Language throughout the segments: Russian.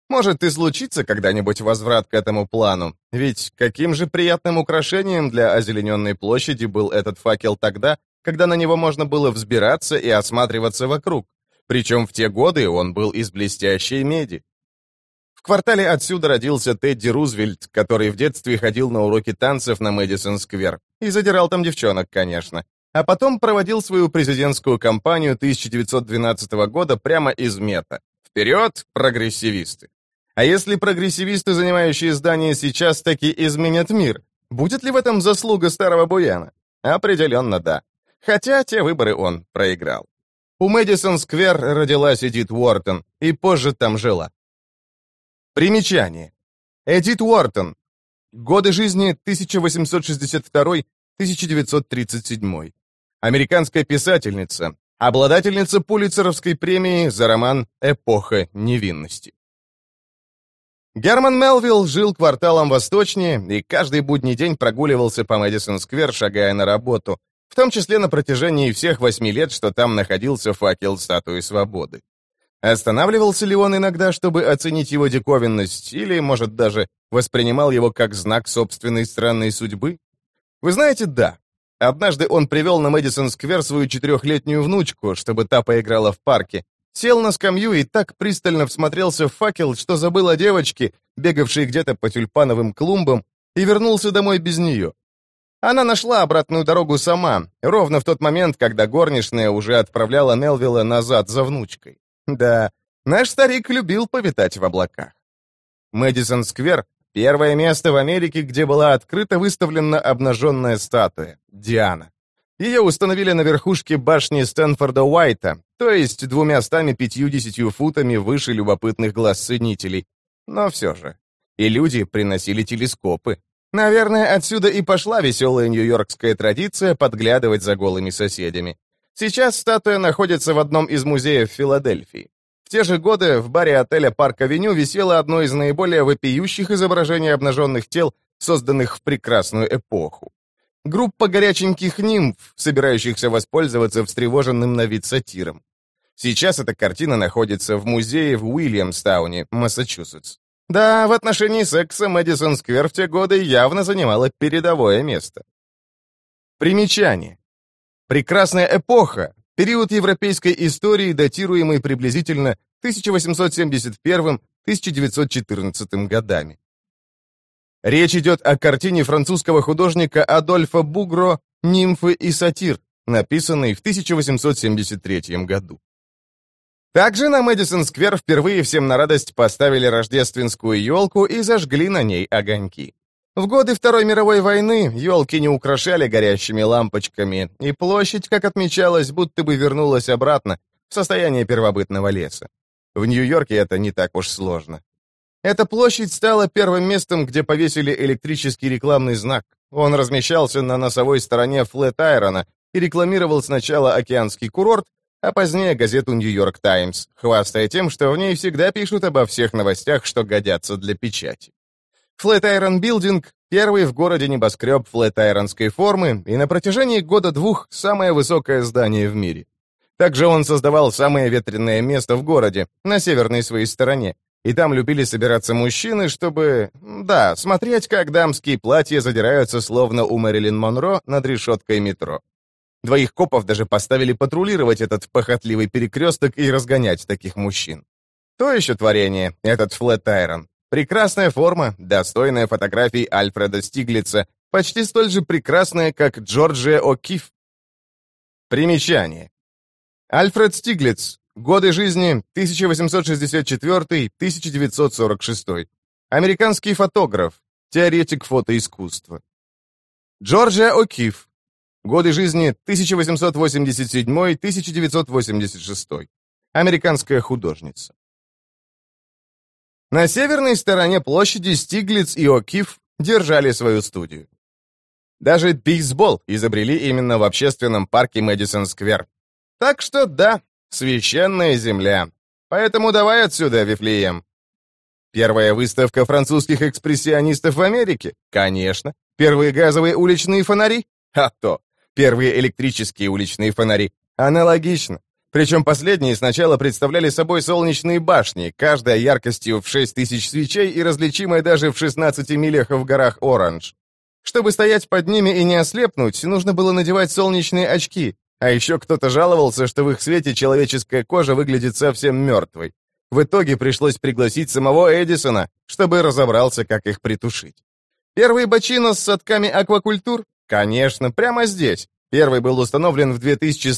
Может и случится когда-нибудь возврат к этому плану, ведь каким же приятным украшением для озелененной площади был этот факел тогда, когда на него можно было взбираться и осматриваться вокруг. Причем в те годы он был из блестящей меди. В квартале отсюда родился Тедди Рузвельт, который в детстве ходил на уроки танцев на Мэдисон-сквер и задирал там девчонок, конечно, а потом проводил свою президентскую кампанию 1912 года прямо из Мета. Вперед, прогрессивисты! А если прогрессивисты, занимающие здание, сейчас таки изменят мир, будет ли в этом заслуга старого буяна? Определенно да. Хотя те выборы он проиграл. У Мэдисон-сквер родилась Эдит Уортон, и позже там жила. Примечание. Эдит Уортон. Годы жизни 1862-1937. Американская писательница, обладательница Пулитцеровской премии за роман «Эпоха невинности». Герман Мелвилл жил кварталом восточнее и каждый будний день прогуливался по Мэдисон-сквер, шагая на работу, в том числе на протяжении всех 8 лет, что там находился факел статуи свободы. Останавливался ли он иногда, чтобы оценить его диковинность, или, может, даже воспринимал его как знак собственной странной судьбы? Вы знаете, да. Однажды он привел на Мэдисон-сквер свою 4-летнюю внучку, чтобы та поиграла в парке, сел на скамью и так пристально всмотрелся в факел, что забыл о девочке, бегавшей где-то по тюльпановым клумбам, и вернулся домой без нее. Она нашла обратную дорогу сама, ровно в тот момент, когда горничная уже отправляла Мелвилла назад за внучкой. Да, наш старик любил повитать в облаках. Мэдисон-сквер — первое место в Америке, где была открыто выставлена обнаженная статуя — Диана. Ее установили на верхушке башни Стэнфорда Уайта, то есть 250 футами выше любопытных глаз ценителей. Но все же. И люди приносили телескопы. Наверное, отсюда и пошла веселая нью-йоркская традиция подглядывать за голыми соседями. Сейчас статуя находится в одном из музеев Филадельфии. В те же годы в баре отеля «Парк-авеню» висело одно из наиболее вопиющих изображений обнаженных тел, созданных в прекрасную эпоху. Группа горяченьких нимф, собирающихся воспользоваться встревоженным на вид сатиром. Сейчас эта картина находится в музее в Уильямстауне, Массачусетс. Да, в отношении секса Мэдисон-сквер в те годы явно занимала передовое место. Примечание. Прекрасная эпоха, период европейской истории, датируемый приблизительно 1871-1914 годами. Речь идет о картине французского художника Адольфа Бугро «Нимфы и сатир», написанной в 1873 году. Также на Мэдисон-сквер впервые всем на радость поставили рождественскую елку и зажгли на ней огоньки. В годы Второй мировой войны елки не украшали горящими лампочками, и площадь, как отмечалось, будто бы вернулась обратно в состояние первобытного леса. В Нью-Йорке это не так уж сложно. Эта площадь стала первым местом, где повесили электрический рекламный знак. Он размещался на носовой стороне Флэт-Айрона и рекламировал сначала океанский курорт, а позднее газету «Нью-Йорк Таймс», хвастая тем, что в ней всегда пишут обо всех новостях, что годятся для печати. Флэт-Айрон Билдинг — первый в городе небоскреб флэт-айронской формы и на протяжении года-двух самое высокое здание в мире. Также он создавал самое ветреное место в городе, на северной своей стороне, и там любили собираться мужчины, чтобы, да, смотреть, как дамские платья задираются, словно у Мэрилин Монро над решеткой метро. 2 копов даже поставили патрулировать этот похотливый перекресток и разгонять таких мужчин. То еще творение, этот Флэт-Айрон. Прекрасная форма, достойная фотографий Альфреда Стиглица, почти столь же прекрасная, как Джорджия О'Кифф. Примечание. Альфред Стиглиц. Годы жизни 1864-1946. Американский фотограф, теоретик фотоискусства. Джорджия О'Кифф. Годы жизни 1887-1986. Американская художница. На северной стороне площади Стиглиц и О'Кифф держали свою студию. Даже бейсбол изобрели именно в общественном парке Мэдисон-сквер. Так что да, священная земля. Поэтому давай отсюда, Вифлеем. Первая выставка французских экспрессионистов в Америке? Конечно. Первые газовые уличные фонари? А то. Первые электрические уличные фонари? Аналогично. Причем последние сначала представляли собой солнечные башни, каждая яркостью в 6000 свечей и различимая даже в 16 милях в горах Оранж. Чтобы стоять под ними и не ослепнуть, нужно было надевать солнечные очки, а еще кто-то жаловался, что в их свете человеческая кожа выглядит совсем мертвой. В итоге пришлось пригласить самого Эдисона, чтобы разобрался, как их притушить. Первый бочино с садками аквакультур? Конечно, прямо здесь. Первый был установлен в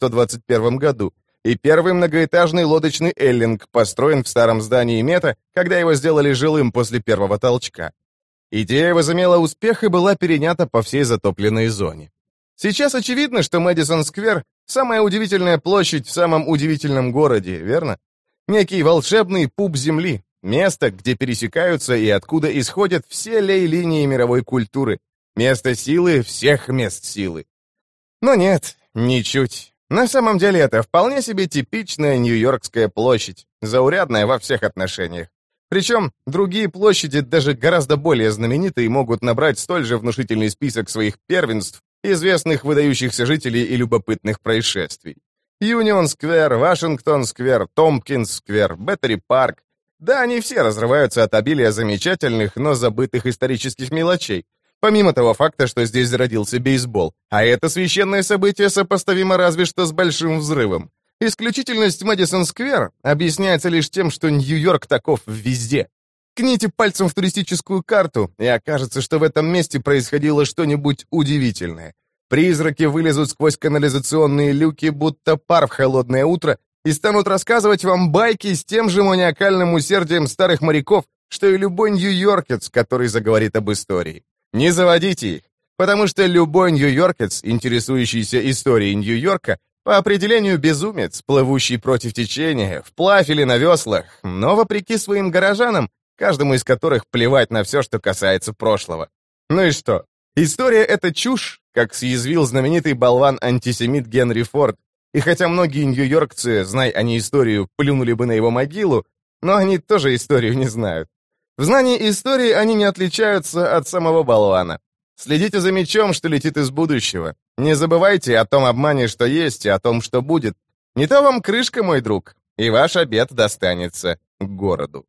2121 году. И первый многоэтажный лодочный эллинг построен в старом здании Мета, когда его сделали жилым после первого толчка. Идея возымела успех и была перенята по всей затопленной зоне. Сейчас очевидно, что Мэдисон-сквер — самая удивительная площадь в самом удивительном городе, верно? Некий волшебный пуп земли, место, где пересекаются и откуда исходят все лей-линии мировой культуры, место силы всех мест силы. Но нет, ничуть. На самом деле это вполне себе типичная Нью-Йоркская площадь, заурядная во всех отношениях. Причем другие площади, даже гораздо более знаменитые, могут набрать столь же внушительный список своих первенств, известных выдающихся жителей и любопытных происшествий. Юнион-сквер, Вашингтон-сквер, Томпкинс-сквер, Беттери-парк. Да, они все разрываются от обилия замечательных, но забытых исторических мелочей. Помимо того факта, что здесь зародился бейсбол, а это священное событие сопоставимо разве что с Большим взрывом. Исключительность Мэдисон-сквер объясняется лишь тем, что Нью-Йорк таков везде. Ткните пальцем в туристическую карту, и окажется, что в этом месте происходило что-нибудь удивительное. Призраки вылезут сквозь канализационные люки, будто пар в холодное утро, и станут рассказывать вам байки с тем же маниакальным усердием старых моряков, что и любой нью-йоркец, который заговорит об истории. Не заводите их, потому что любой нью-йоркец, интересующийся историей Нью-Йорка, по определению безумец, плывущий против течения, вплавь или на веслах, но вопреки своим горожанам, каждому из которых плевать на все, что касается прошлого. Ну и что? История — это чушь, как съязвил знаменитый болван-антисемит Генри Форд, и хотя многие нью-йоркцы, знай они историю, плюнули бы на его могилу, но они тоже историю не знают. В знании истории они не отличаются от самого болвана. Следите за мечом, что летит из будущего. Не забывайте о том обмане, что есть, и о том, что будет. Не то вам крышка, мой друг, и ваш обед достанется городу.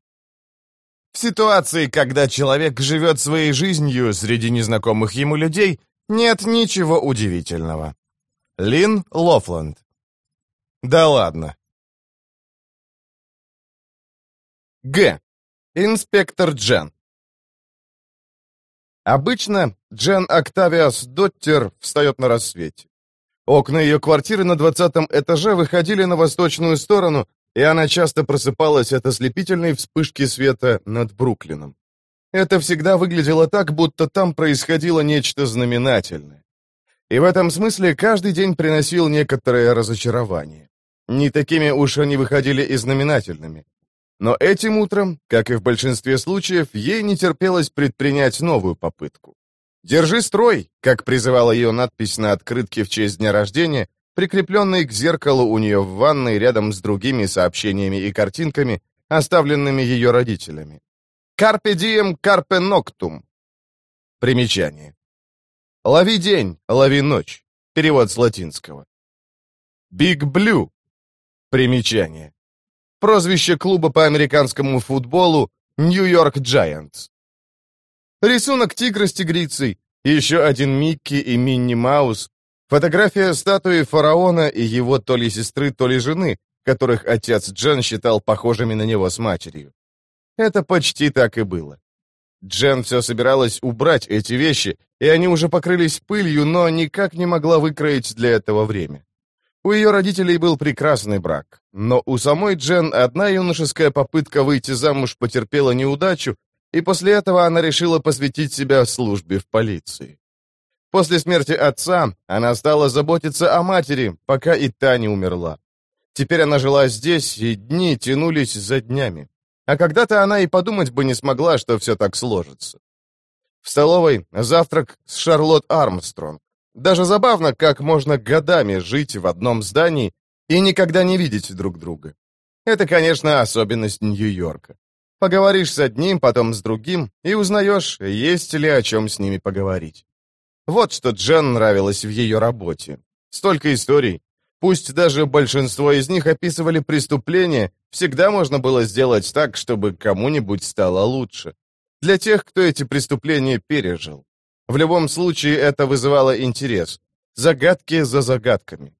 В ситуации, когда человек живет своей жизнью среди незнакомых ему людей, нет ничего удивительного. Лин Лофланд. Да ладно. Г. Инспектор Джен. Обычно Джен Октавиас Доттер встает на рассвете. Окна ее квартиры на 20-м этаже выходили на восточную сторону, и она часто просыпалась от ослепительной вспышки света над Бруклином. Это всегда выглядело так, будто там происходило нечто знаменательное. И в этом смысле каждый день приносил некоторое разочарование. Не такими уж они выходили и знаменательными. Но этим утром, как и в большинстве случаев, ей не терпелось предпринять новую попытку. «Держи строй», как призывала ее надпись на открытке в честь дня рождения, прикрепленной к зеркалу у нее в ванной рядом с другими сообщениями и картинками, оставленными ее родителями. «Carpe diem, carpe noctum». Примечание. «Лови день, лови ночь». Перевод с латинского. «Big Blue». Примечание. Прозвище клуба по американскому футболу «Нью-Йорк Giants». Рисунок тигра с тигрицей, еще один Микки и Минни Маус, фотография статуи фараона и его то ли сестры, то ли жены, которых отец Джен считал похожими на него с матерью. Это почти так и было. Джен все собиралась убрать эти вещи, и они уже покрылись пылью, но никак не могла выкроить для этого время. У ее родителей был прекрасный брак, но у самой Джен одна юношеская попытка выйти замуж потерпела неудачу, и после этого она решила посвятить себя службе в полиции. После смерти отца она стала заботиться о матери, пока и та не умерла. Теперь она жила здесь, и дни тянулись за днями. А когда-то она и подумать бы не смогла, что все так сложится. В столовой завтрак с Шарлотт Армстронг. Даже забавно, как можно годами жить в одном здании и никогда не видеть друг друга. Это, конечно, особенность Нью-Йорка. Поговоришь с одним, потом с другим, и узнаешь, есть ли о чем с ними поговорить. Вот что Джен нравилось в ее работе. Столько историй. Пусть даже большинство из них описывали преступления, всегда можно было сделать так, чтобы кому-нибудь стало лучше. Для тех, кто эти преступления пережил. В любом случае, это вызывало интерес. Загадки за загадками.